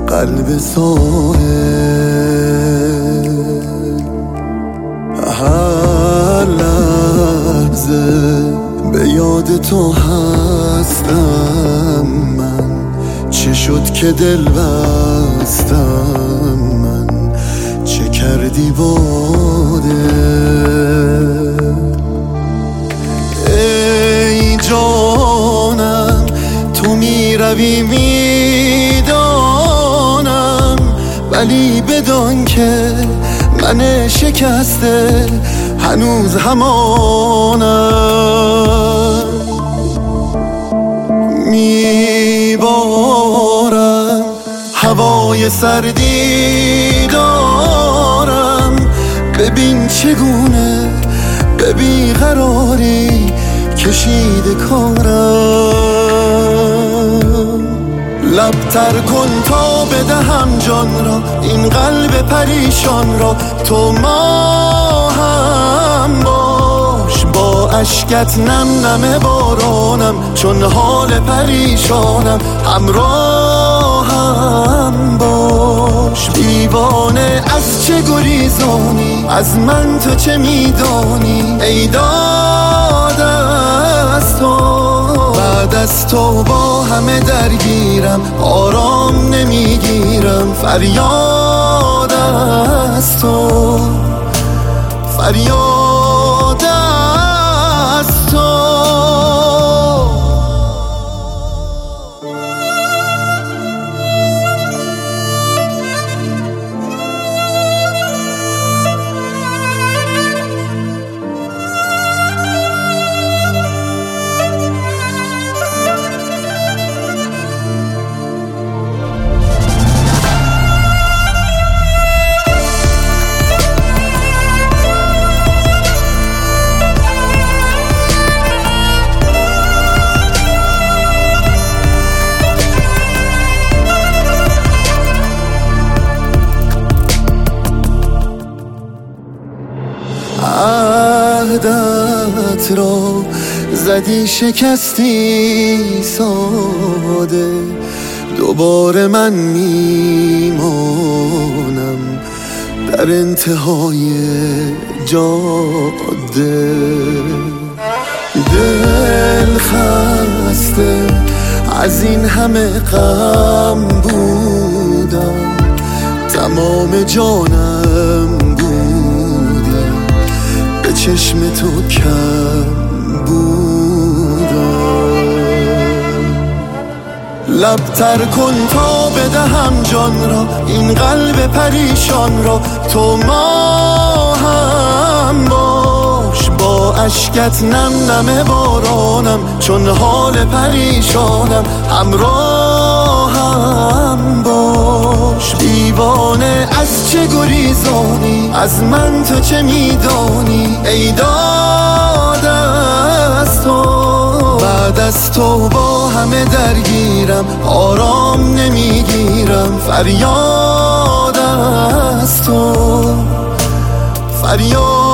قلب ساحل. هر لحظه به یاد تو هستم من، چه شد که دل بستم من، چه کردی باده. ای جانم تو میروی میدانم، ولی بدان که من شکسته هنوز همانم. میبارم هوای سردی دارم، ببین چگونه به بیقراری کشیده کارم. لبتر کن تا بدهم جان را، این قلب پریشان را، تو ما هم باش. با اشکت نم نم بارانم، چون حال پریشانم، همراهم باش. دیوانه از چه گریزانی، از من تو چه میدانی، ای داده از تو. بعد از تو با همه درگیرم، آرام نمیگیرم، فریاد از تو، فریاد از تو. عهدت را زدی شکستی ساده، دوباره من میمانم در انتهای جاده. دل خسته از این همه غم بودم، تمام جانم چشم تو کم بودم. لبتر کن تا بدهم جان را، این قلب پریشان را، تو ما هم باش. با اشکت نم نم بارانم، چون حال پریشانم، همراهم باش. دیوانه از چه گریزانی، از من تو چه میدانی، ای داده از تو. بعد از تو با همه درگیرم، آرام نمیگیرم، فریاد از تو، فریاد